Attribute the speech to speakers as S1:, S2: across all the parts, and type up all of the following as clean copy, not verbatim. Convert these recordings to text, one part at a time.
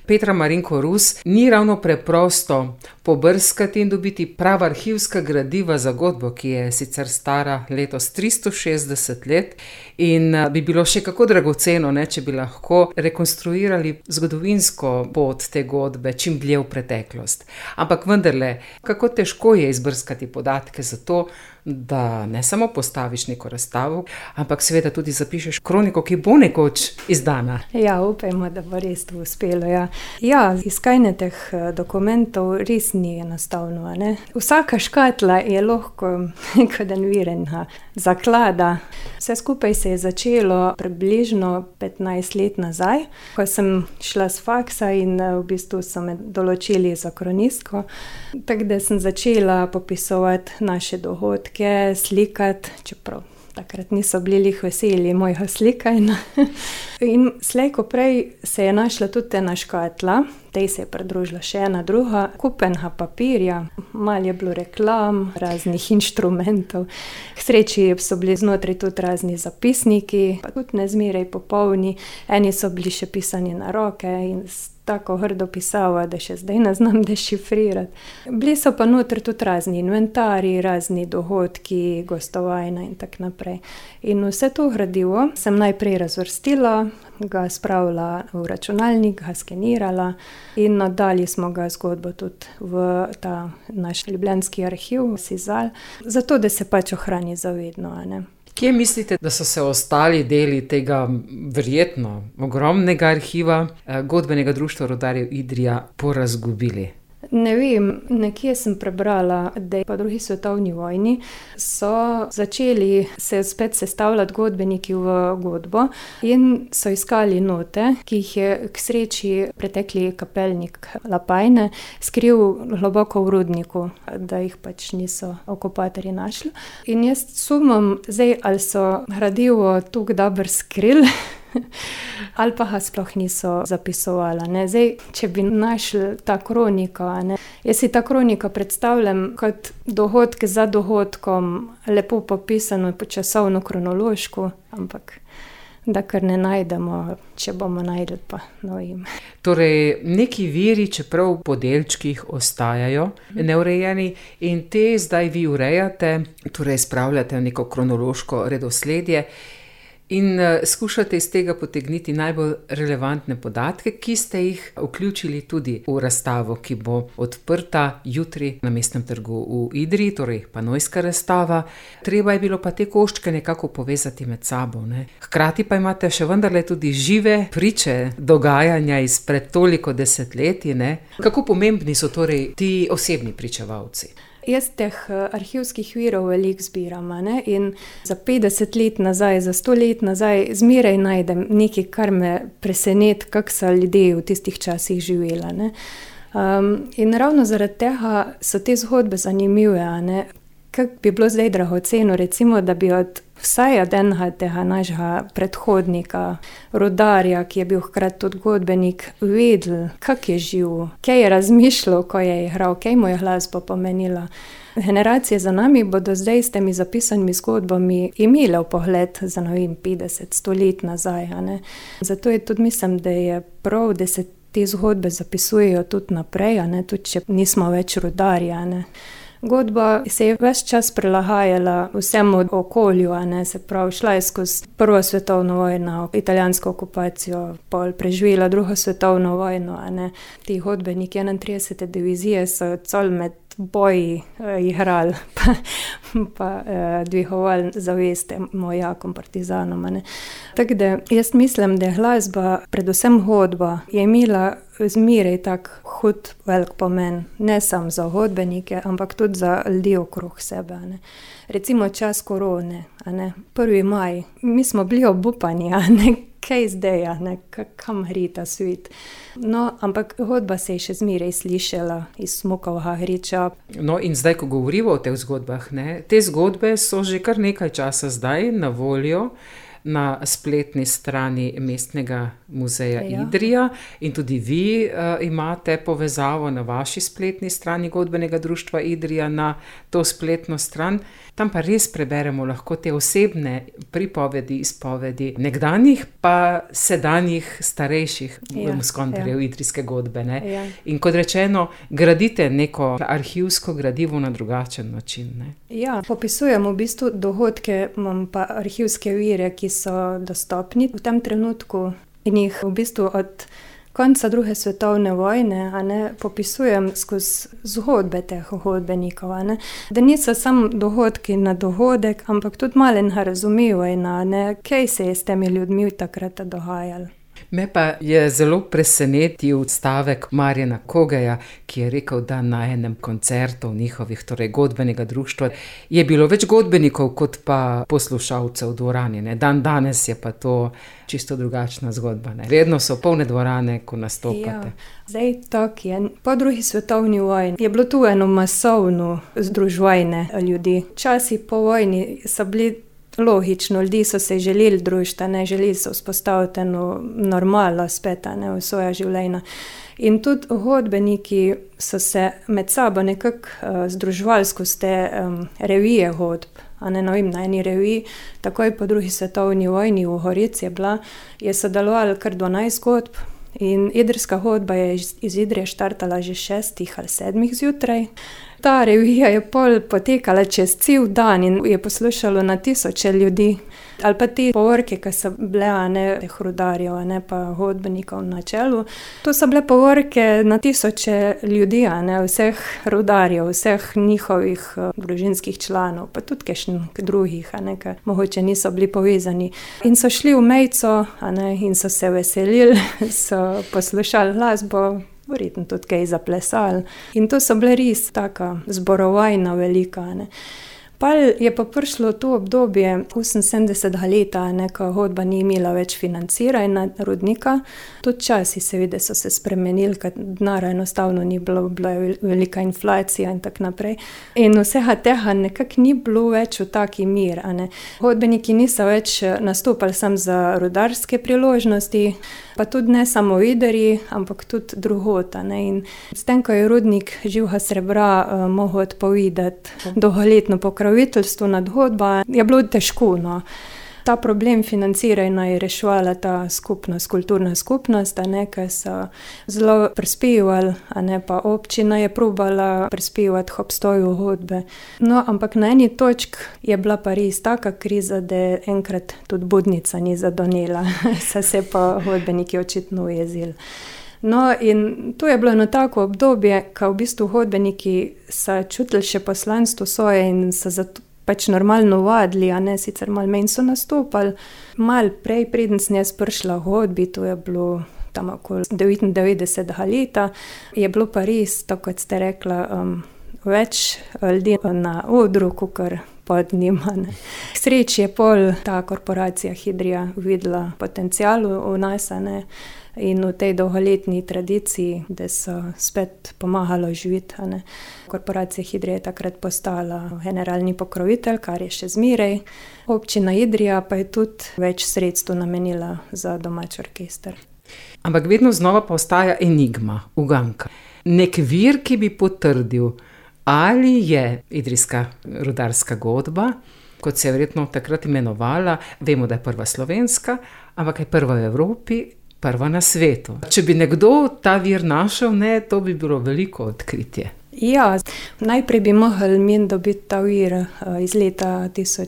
S1: Petra Marinko Rus, ni ravno preprosto pobrskati in dobiti prava arhivska gradiva za godbo, ki je sicer stara letos 360 let in bi bilo še kako dragoceno, če bi lahko rekonstruirali zgodovinsko pot te godbe čim dlje v preteklost. Ampak vendarle, kako težko je izbrskati podatke za to, da ne samo postaviš neko razstavo, ampak seveda tudi zapišeš kroniko, ki bo nekoč izdana.
S2: Ja, upajmo, da bo res to uspelo, ja. Ja, iskanje teh dokumentov res ni enostavno, ne. Vsaka škatla je lahko kot virenha zaklada. Vse skupaj se je začelo približno 15 let nazaj, ko sem šla s faksa in v bistvu so me določili za kronistko. Tako da sem začela popisovati naše dogodke, slikati, čeprav takrat niso bili lih veseli mojega slikanja. In slej ko prej se je našla tudi ena škatla, tej se je pridružila še ena druga, kupenha papirja, malo je bilo reklam, raznih inštrumentov. K sreči so bili znotraj tudi razni zapisniki, pa tudi nezmeraj popolni, eni so bili še pisani na roke in tako hrdo pisava, da še zdaj ne znam dešifrirati. Bili so pa notri tudi razni inventarji, razni dogodki, gostovanja in tako naprej. In vse to gradivo sem najprej razvrstila, ga spravila v računalnik, ga skenirala in oddali smo ga zgodbo tudi v ta naš ljubljanski arhiv, Sizal, zato da se pač ohrani za vedno, ne.
S1: Kje mislite, da so se ostali deli tega verjetno ogromnega arhiva Godbenega društva rudarjev Idrija porazgubili?
S2: Ne vem, nekje sem prebrala, da po drugi svetovni vojni so začeli se spet sestavljati godbeniki v godbo in so iskali note, ki jih je k sreči pretekli kapelnik Lapajne skril globoko v rudniku, da jih pač niso okupatorji našli. In jaz sumam zdaj, ali so gradivo tako dobro skrili, ali pa ga sploh niso zapisovali, ne. Zdaj, če bi našli ta kronika, ne. Jaz si ta kronika predstavljam kot dogodke za dogodkom, lepo popisano časovno kronološko, ampak da kar ne najdemo, če bomo najdli pa novim.
S1: Torej, neki viri, čeprav po delčkih ostajajo neurejeni in te zdaj vi urejate, torej spravljate neko kronološko redosledje in skušate iz tega potegniti najbolj relevantne podatke, ki ste jih vključili tudi v razstavo, ki bo odprta jutri na Mestnem trgu v Idriji, torej panojska razstava. Treba je bilo pa te koščke nekako povezati med sabo, ne. Hkrati pa imate še vendarle tudi žive priče dogajanja izpred toliko desetletij, ne. Kako pomembni so torej ti osebni pričevalci?
S2: Jaz teh arhivskih virov veliko zbiram, ne, in za 50 let nazaj, za 100 let nazaj zmeraj najdem nekaj, kar me preseneti, kako so ljudje v tistih časih živeli, ne. In ravno zaradi tega so te zgodbe zanimive, ne. Kako bi bilo zdaj dragoceno, recimo, da bi vsaj od enega tega našega predhodnika, rudarja, ki je bil hkrati tudi godbenik, vedel, kako je živel, kaj je razmišljal, ko je igral, kaj mu je glasba pomenila. Generacije za nami bodo zdaj s temi zapisanimi zgodbami imele vpogled za 50-100 let nazaj, a ne. Zato je tudi mislim, da je prav, da se te zgodbe zapisujejo tudi naprej, a ne, tudi če nismo več rudarji, a ne. Godba se je ves čas prilagajala vsemu okolju, a ne, se pravi, šla je skozi Prvo svetovno vojno, italijansko okupacijo, pol preživela Drugo svetovno vojno, a ne. Ti godbeniki 31. divizije so cel med boji igrali, pa dvigovali zaveste vojakom, partizanom, a ne. Tako da jaz mislim, da je glasba, predvsem godba, je imela zmeraj tak hud velik pomen, ne samo za godbenike, ampak tudi za ljudi okrog sebe, a ne. Recimo čas korone, a ne, 1. maj, mi smo bili obupani, a ne, kaj zdaj, a ne, kam gre ta svet. No, ampak godba se je še zmeraj slišala iz smukovega griča.
S1: No, in zdaj, ko govorimo o teh zgodbah, ne, te zgodbe so že kar nekaj časa zdaj na voljo na spletni strani Mestnega muzeja Idrija in tudi vi imate povezavo na vaši spletni strani Godbenega društva Idrija na to spletno stran. Tam pa res preberemo lahko te osebne pripovedi, izpovedi nekdanjih pa sedanjih starejših skonterjev idrijske godbe. Ne? In kot rečeno, gradite neko arhivsko gradivo na drugačen način. Ne?
S2: Ja, popisujemo v bistvu dogodke, imam pa arhivske vire, ki so dostopni v tem trenutku in jih v bistvu od konca druge svetovne vojne popisujem skozi zgodbe teh godbenikov. Da niso samo dogodki na dogodek, ampak tudi malenga razumevanja, kaj se je s temi ljudmi takrat dogajalo.
S1: Me pa je zelo presenetil stavek Marjana Kogeja, ki je rekel, da na enem koncertu njihovih, torej godbenega društva, je bilo več godbenikov kot pa poslušalcev v dvorani. Ne? Danes je pa to čisto drugačna zgodba. Ne? Vedno so polne dvorane, ko nastopate.
S2: Ja, zdaj tak je. Po drugi svetovni vojni je bilo tu eno masovno združevanje ljudi. Časi po vojni so bili logično, ljudi so se želeli družiti, želeli so vzpostaviti eno normalo spet v svoja življenja. In tudi godbeniki so se med sabo nekako združevali skozi te revije godb. Na eni reviji, takoj po drugi svetovni vojni v Gorici je sodelovalo kar 12 godb in idrijska godba je iz Idrije štartala že 6 ali 7 zjutraj. Ta revija je potekala čez cel dan in je poslušalo na tisoče ljudi. Ali pa te povorke, ki so bile teh rudarjev, pa godbenikov na čelu. To so bile povorke na tisoče ljudi, vseh rudarjev, vseh njihovih družinskih članov, pa tudi kakšnih drugih, ki mogoče niso bili povezani. In so šli v Mejco in so se veselili, so poslušali glasbo, verjetno tudi kaj zaplesali. In to so bile res taka zborovajna velika. Pa je pa prišlo to obdobje 78 leta, ko godba ni imela več financiranja rudnika. Tudi časi seveda so se spremenili, ker denarja enostavno ni bilo, bila je velika inflacija in tako naprej. In vsega tega nekako ni bilo več v taki mir. Godbeniki niso več nastopali samo za rudarske priložnosti, pa tudi ne samo v Idriji, ampak tudi drugod. In s tem, ko je rudnik živega srebra mogel odpovedati dolgoletno pokroviteljstvo nad godba, je bilo težko. Ta problem financiranja je reševala ta skupnost, kulturna skupnost, ki so zelo prispevali, pa občina je probala prispevati k obstoju godbe. No, ampak na eni točki je bila pa res taka kriza, da enkrat tudi budnica ni zadonela, so se pa godbeniki očitno ujezili. No, in to je bilo eno tako obdobje, ko v bistvu godbeniki so čutili še poslanstvo svoje in so zato pač normalno vadili, sicer malo manj so nastopali. Malo prej, preden sem jaz prišla v godbi, to je bilo tam okoli 99 leta, je bilo pa res, tako kot ste rekla, več ljudi na odru, kakor pod njim. K sreči je pol ta korporacija Idrija videla potencial v nas, in v tej dolgoletni tradiciji, da so spet pomagalo živeti. Korporacija Idrija je takrat postala generalni pokrovitelj, kar je še zmeraj. Občina Idrija pa je tudi več sredstev namenila za domač orkester.
S1: Ampak vedno znova pa ostaja enigma, uganka. Nek vir, ki bi potrdil, ali je idrijska rudarska godba, kot se je verjetno takrat imenovala, vemo, da je prva slovenska, ampak je prva v Evropi, prva na svetu. Če bi nekdo ta vir našel, to bi bilo veliko odkritje.
S2: Ja, najprej bi mogli mi dobiti ta vir iz leta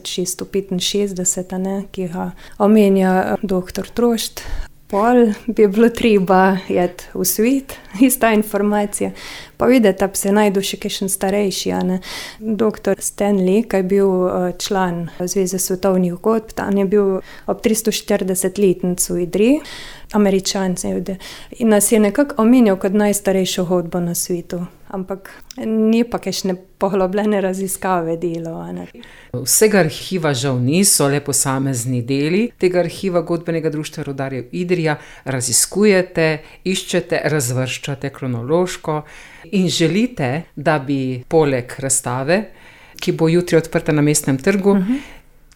S2: 1665, ki ga omenja dr. Trošt. Pol bi bilo treba jeti v svet, ista informacija. Pa videti, da bi se najdu še kakšen starejši. Dr. Stanley, ki je bil član Zveze svetovnih godb, tam je bil ob 340-letnicu v Idriji, Američan, in nas je nekako omenil kot najstarejšo godbo na svetu. Ampak ni pa kakšne poglobljene raziskave delo.
S1: Vsega arhiva žal niso, le posamezni deli tega arhiva Godbenega društva rudarjev Idrija raziskujete, iščete, razvrščate kronološko in želite, da bi poleg razstave, ki bo jutri odprta na Mestnem trgu,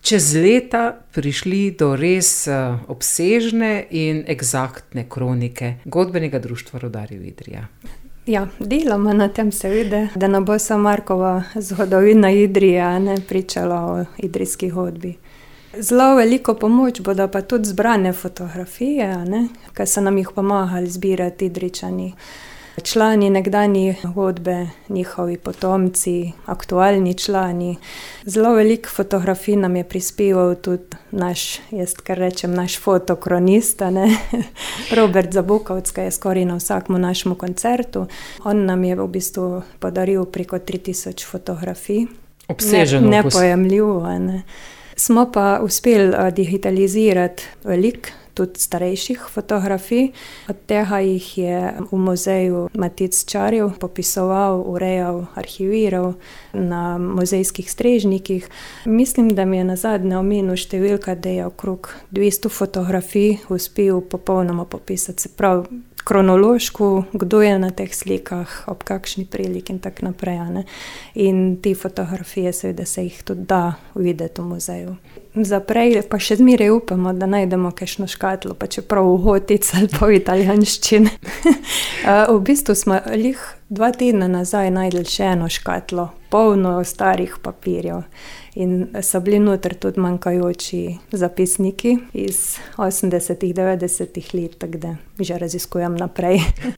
S1: čez leta prišli do res obsežne in eksaktne kronike Godbenega društva rudarjev Idrija.
S2: Ja, delamo na tem seveda, da ne bo samo Markova zgodovina Idrije, ne pričala o idrijski godbi. Zelo veliko pomoč bodo pa tudi zbrane fotografije, ki so nam jih pomagali zbirati Idrijčani. Člani nekdanje godbe, njihovi potomci, aktualni člani. Zelo veliko fotografij nam je prispeval tudi naš fotokronist, Robert Zabukovc, ki je skoraj na vsakem našemu koncertu. On nam je v bistvu podaril preko 3000 fotografij.
S1: Obseženo.
S2: Nepojemljivo. Smo pa uspeli digitalizirati veliko tudi starejših fotografij. Od tega jih je v muzeju Matic Čarjev popisoval, urejal, arhiviral na muzejskih strežnikih. Mislim, da mi je nazadnje omenil številka, da je okrog 200 fotografij uspel popolnoma popisati. Se pravi, kronološko, kdo je na teh slikah, ob kakšni priliki in tako naprej. In te fotografije seveda se jih tudi da videti v muzeju. Zaprej pa še zmeraj upamo, da najdemo kakšno škatlo, pa čeprav v gotici ali pa v italijanščini. V bistvu smo 2 tedna nazaj najdli še eno škatlo, polno starih papirjev. In so bili noter tudi manjkajoči zapisniki iz 80-ih, 90-ih let, tako da že raziskujem naprej.